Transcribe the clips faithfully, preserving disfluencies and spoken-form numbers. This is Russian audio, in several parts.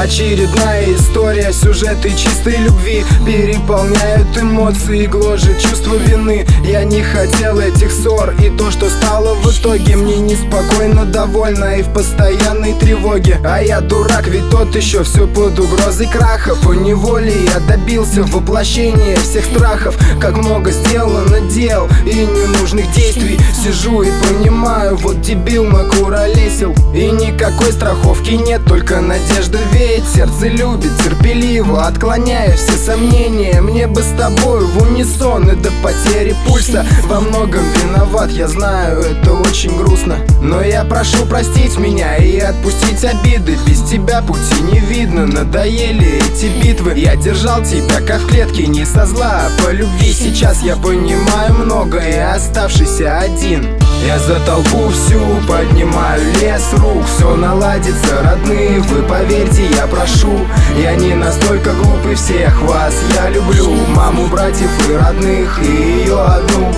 Очередная история, сюжеты чистой любви переполняют эмоции, гложет чувство вины. Я не хотел этих ссор, и то, что стало в итоге, мне неспокойно, довольно и в постоянной тревоге. А я дурак, ведь тот еще все под угрозой краха. По неволе я добился воплощения всех страхов. Как много сделано дел и ненужных действий. Сижу и понимаю, вот дебил накуролесил. И никакой страховки нет, только надежда веет. Сердце любит терпеливо, отклоняя все сомнения. Мне бы с тобой в унисон и до потери пульса. Во многом виноват, я знаю, это очень грустно. Но я прошу простить меня и отпустить обиды. Без тебя пути не видно, надоели эти битвы. Я держал тебя как в клетке, не со зла, а по любви. Сейчас я понимаю многое, оставшийся один. Я за толпу всю поднимаю лес рук. Все наладится, родные, вы поверьте, я прошу. Я не настолько глупый всех вас, я люблю маму, братьев и родных, и ее одну.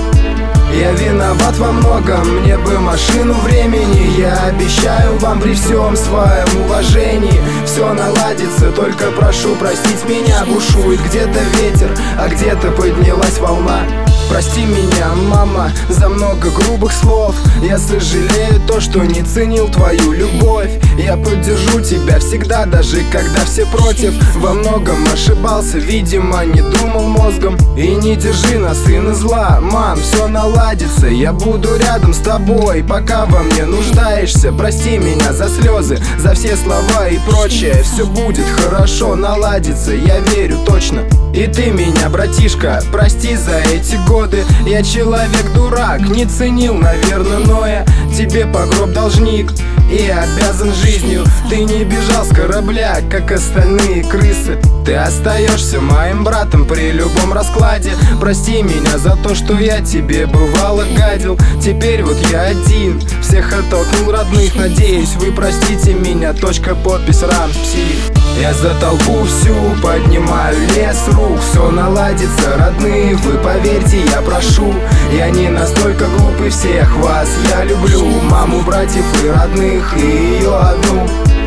Я виноват во многом, мне бы машину времени. Я обещаю вам при всем своем уважении все наладится, только прошу простить меня. Бушует где-то ветер, а где-то поднялась волна. Прости меня, мама, за много грубых слов. Я сожалею то, что не ценил твою любовь. Я поддержу тебя всегда, даже когда все против. Во многом ошибался, видимо, не думал мозгом. И не держи на сына зла, мам, все наладится. Я буду рядом с тобой, пока во мне нуждаешься. Прости меня за слезы, за все слова и прочее. Все будет хорошо, наладится, я верю точно. И ты меня, братишка, прости за эти годы. Я человек-дурак, не ценил, наверное, но я тебе по гроб должник и обязан жизнью. Ты не бежал с корабля, как остальные крысы. Ты остаешься моим братом при любом раскладе. Прости меня за то, что я тебе бывало гадил. Теперь вот я один, всех оттолкнул родных. Надеюсь, вы простите меня, точка, подпись, Рамс, Псих. Я за толпу всю поднимаю лес рук. Все наладится, родные, вы поверьте, я прошу. Я не настолько глупый всех вас, я люблю маму, братьев и родных, и ее одну.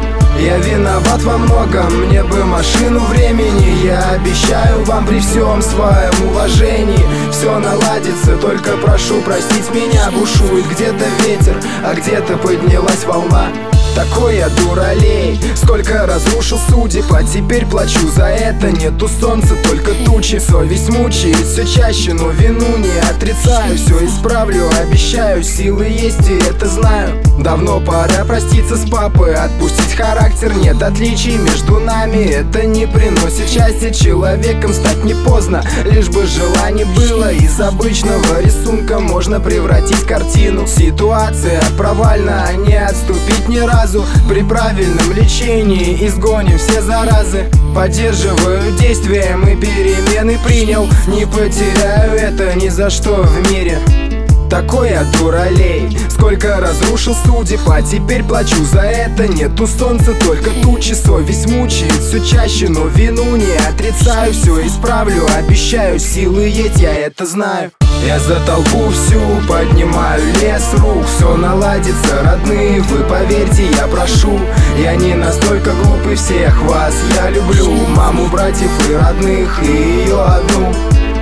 Я виноват во многом, мне бы машину времени. Я обещаю вам при всем своем уважении все наладится, только прошу простить меня. Бушует где-то ветер, а где-то поднялась волна. Такой я дуралей, сколько разрушил судеб, а теперь плачу за это. Нету солнца, только тучи. Совесть мучает все чаще, но вину не отрицаю. Все исправлю, обещаю, силы есть и это знаю. Давно пора проститься с папой, отпустить характер. Нет отличий между нами, это не приносит счастья. Человеком стать не поздно, лишь бы желание было. Из обычного рисунка можно превратить картину. Ситуация провальна, а не отступить ни разу. При правильном лечении изгоним все заразы. Поддерживаю действием и перемены принял. Не потеряю это ни за что в мире. Такой я дуралей, сколько разрушил судеб, а теперь плачу за это. Нету солнца, только тучи. Совесть мучает все чаще, но вину не отрицаю. Все исправлю, обещаю, силы есть, я это знаю. Я за толпу всю поднимаю лес рук. Все наладится, родные, вы поверьте, я прошу. Я не настолько глупый всех вас, я люблю маму, братьев и родных, и ее одну.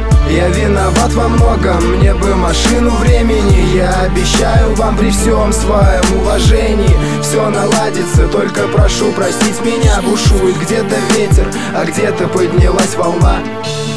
Я виноват во многом, мне бы машину времени. Я обещаю вам при всем своем уважении все наладится, только прошу простить меня. Бушует где-то ветер, а где-то поднялась волна.